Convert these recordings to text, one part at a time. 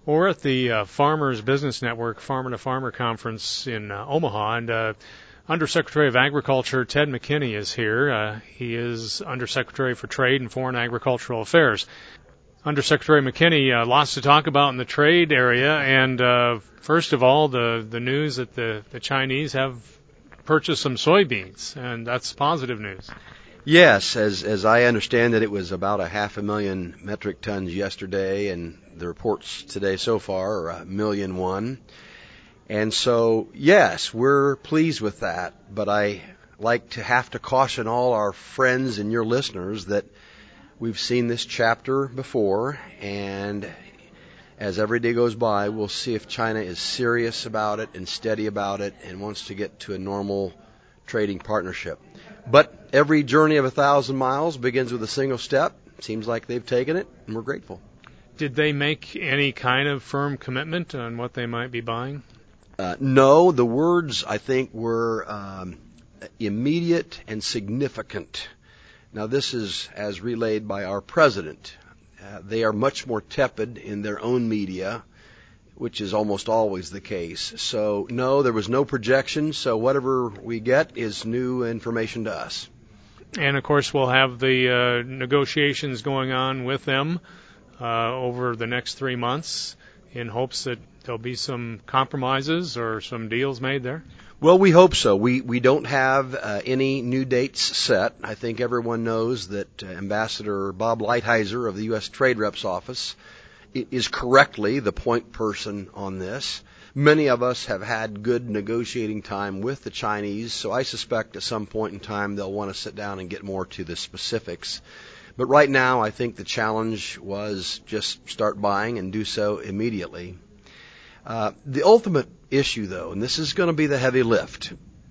Well, we're at the Farmers Business Network Farmer to Farmer Conference in Omaha, and Undersecretary of Agriculture Ted McKinney is here. He is Undersecretary for Trade and Foreign Agricultural Affairs. Undersecretary McKinney, lots to talk about in the trade area, and first of all, the news that the Chinese have purchased some soybeans, and that's positive news. Yes, as I understand it, it was about 500,000 metric tons yesterday, and the reports today so far are 1,000,001. And so, yes, we're pleased with that, but I like to have to caution all our friends and your listeners that we've seen this chapter before, and as every day goes by, we'll see if China is serious about it and steady about it and wants to get to a normal trading partnership. But every journey of 1,000 miles begins with a single step. Seems like they've taken it, and we're grateful. Did they make any kind of firm commitment on what they might be buying? No, the words, I think, were immediate and significant. Now, this is as relayed by our president. They are much more tepid in their own media, which is almost always the case. So, no, there was no projection, so whatever we get is new information to us. And, of course, we'll have the negotiations going on with them over the next 3 months in hopes that there'll be some compromises or some deals made there. Well, we hope so. We don't have any new dates set. I think everyone knows that Ambassador Bob Lighthizer of the U.S. Trade Rep's office is correctly the point person on this. Many of us have had good negotiating time with the Chinese, so I suspect at some point in time they'll want to sit down and get more to the specifics. But right now, I think the challenge was just start buying and do so immediately. The ultimate issue, though, and this is going to be the heavy lift,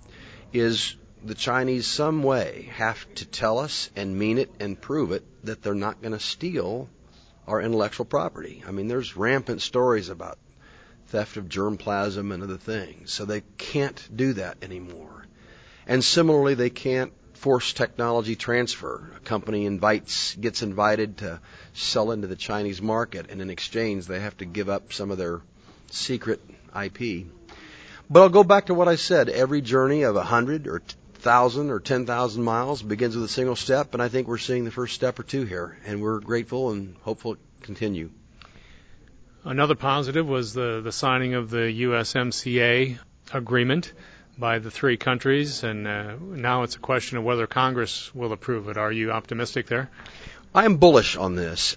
is the Chinese some way have to tell us and mean it and prove it that they're not going to steal our intellectual property. I mean, there's rampant stories about theft of germplasm and other things, so they can't do that anymore. And similarly, they can't force technology transfer. A company gets invited to sell into the Chinese market, and in exchange, they have to give up some of their secret IP. But I'll go back to what I said. Every journey of 100 or 1,000 or 10,000 miles begins with a single step, and I think we're seeing the first step or two here, and we're grateful and hopeful it continue. Another positive was the signing of the USMCA agreement by the three countries, and now it's a question of whether Congress will approve it. Are you optimistic there? I am bullish on this.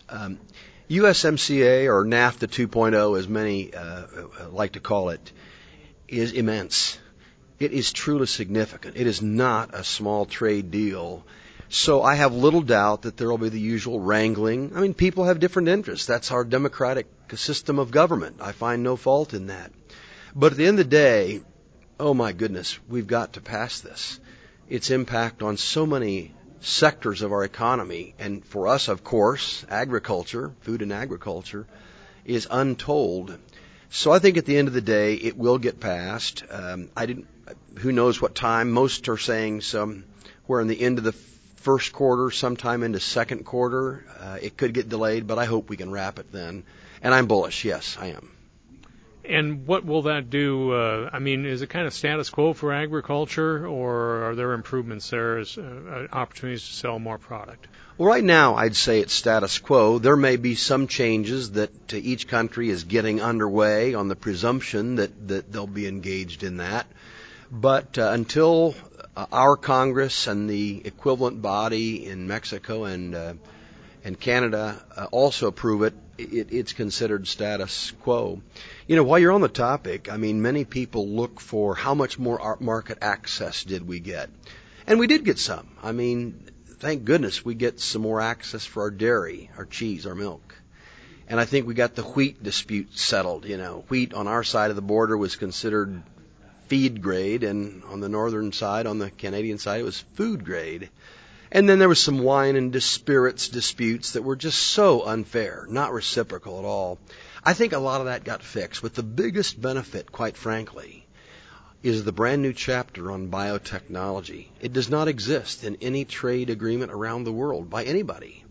USMCA, or NAFTA 2.0, as many like to call it, is immense. It is truly significant. It is not a small trade deal. So I have little doubt that there will be the usual wrangling. I mean, people have different interests. That's our democratic system of government. I find no fault in that. But at the end of the day, oh my goodness, we've got to pass this. Its impact on so many sectors of our economy, and for us, of course, agriculture, food and agriculture, is untold. So I think at the end of the day, it will get passed. Who knows what time? Most are saying somewhere in the end of the first quarter, sometime into second quarter. It could get delayed, but I hope we can wrap it then. And I'm bullish. Yes, I am. And what will that do? Is it kind of status quo for agriculture, or are there improvements there as opportunities to sell more product? Well, right now, I'd say it's status quo. There may be some changes that each country is getting underway on the presumption that they'll be engaged in that. But until our Congress and the equivalent body in Mexico and Canada also approve it, it's considered status quo. You know, while you're on the topic, I mean, many people look for how much more market access did we get. And we did get some. I mean, thank goodness we get some more access for our dairy, our cheese, our milk. And I think we got the wheat dispute settled. You know, wheat on our side of the border was considered feed grade, and on the northern side, on the Canadian side, it was food grade. And then there was some wine and spirits disputes that were just so unfair, not reciprocal at all. I think a lot of that got fixed, but the biggest benefit, quite frankly, is the brand new chapter on biotechnology. It does not exist in any trade agreement around the world by anybody.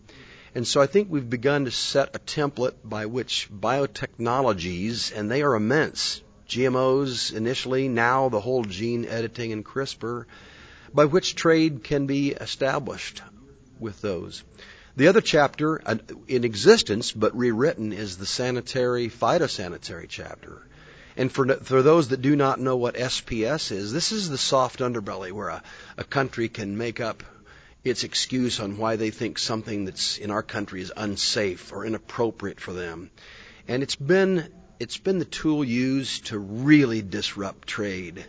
And so I think we've begun to set a template by which biotechnologies, and they are immense, GMOs initially, now the whole gene editing and CRISPR, by which trade can be established with those. The other chapter in existence but rewritten is the sanitary, phytosanitary chapter. And for those that do not know what SPS is, this is the soft underbelly where a country can make up its excuse on why they think something that's in our country is unsafe or inappropriate for them. And it's been the tool used to really disrupt trade.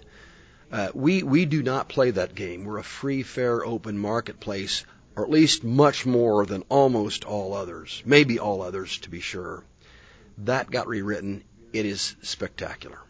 We do not play that game. We're a free, fair, open marketplace, or at least much more than almost all others, maybe all others to be sure. That got rewritten. It is spectacular.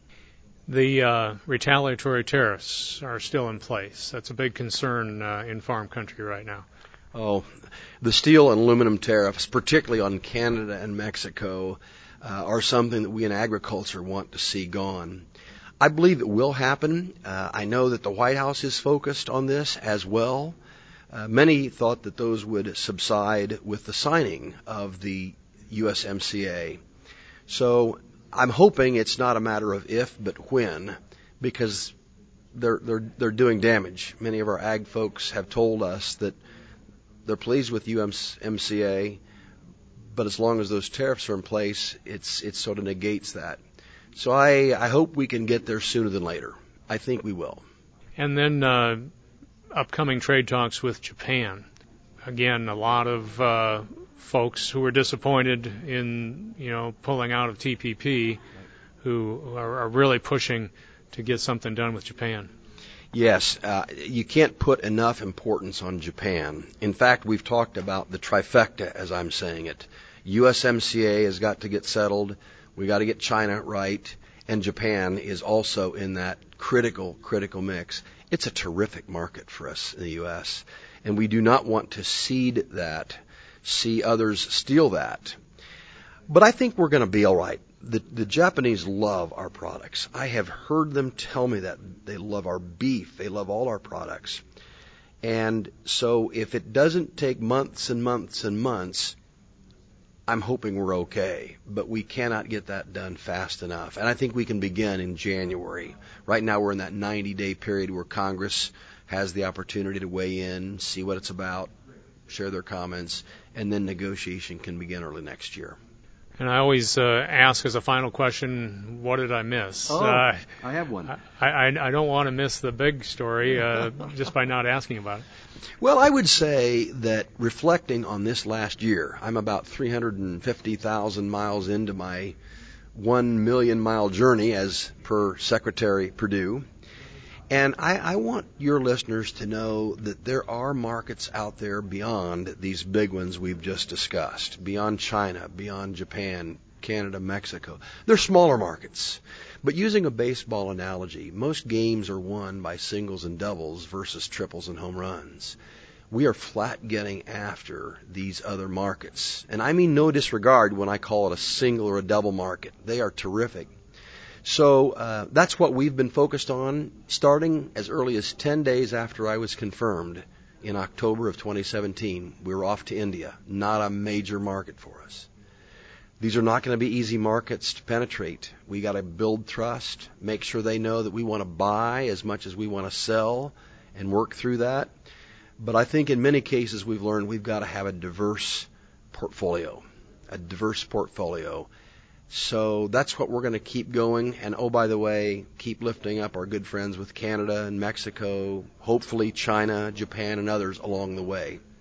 The retaliatory tariffs are still in place. That's a big concern in farm country right now. Oh, the steel and aluminum tariffs, particularly on Canada and Mexico, are something that we in agriculture want to see gone. I believe it will happen. I know that the White House is focused on this as well. Many thought that those would subside with the signing of the USMCA. So I'm hoping it's not a matter of if, but when, because they're doing damage. Many of our ag folks have told us that they're pleased with USMCA, but as long as those tariffs are in place, it sort of negates that. So I hope we can get there sooner than later. I think we will. And then upcoming trade talks with Japan. Again, a lot of folks who are disappointed in, pulling out of TPP, who are really pushing to get something done with Japan. Yes, you can't put enough importance on Japan. In fact, we've talked about the trifecta, as I'm saying it. USMCA has got to get settled. We got to get China right, and Japan is also in that critical mix. It's a terrific market for us in the U.S., and we do not want to cede that, see others steal that. But I think we're going to be all right. The Japanese love our products. I have heard them tell me that. They love our beef. They love all our products. And so if it doesn't take months and months and months, I'm hoping we're okay. But we cannot get that done fast enough. And I think we can begin in January. Right now we're in that 90-day period where Congress has the opportunity to weigh in, see what it's about, share their comments, and then negotiation can begin early next year. And I always ask as a final question, what did I miss? I have one. I don't want to miss the big story just by not asking about it. Well, I would say that reflecting on this last year, I'm about 350,000 miles into my 1 million mile journey as per Secretary Perdue. And I want your listeners to know that there are markets out there beyond these big ones we've just discussed, beyond China, beyond Japan, Canada, Mexico. They're smaller markets. But using a baseball analogy, most games are won by singles and doubles versus triples and home runs. We are flat getting after these other markets. And I mean no disregard when I call it a single or a double market. They are terrific. So that's what we've been focused on, starting as early as 10 days after I was confirmed in October of 2017. We were off to India, not a major market for us. These are not going to be easy markets to penetrate. We got to build trust, make sure they know that we want to buy as much as we want to sell, and work through that. But I think in many cases we've learned we've got to have a diverse portfolio. So that's what we're going to keep going. And oh, by the way, keep lifting up our good friends with Canada and Mexico, hopefully China, Japan, and others along the way.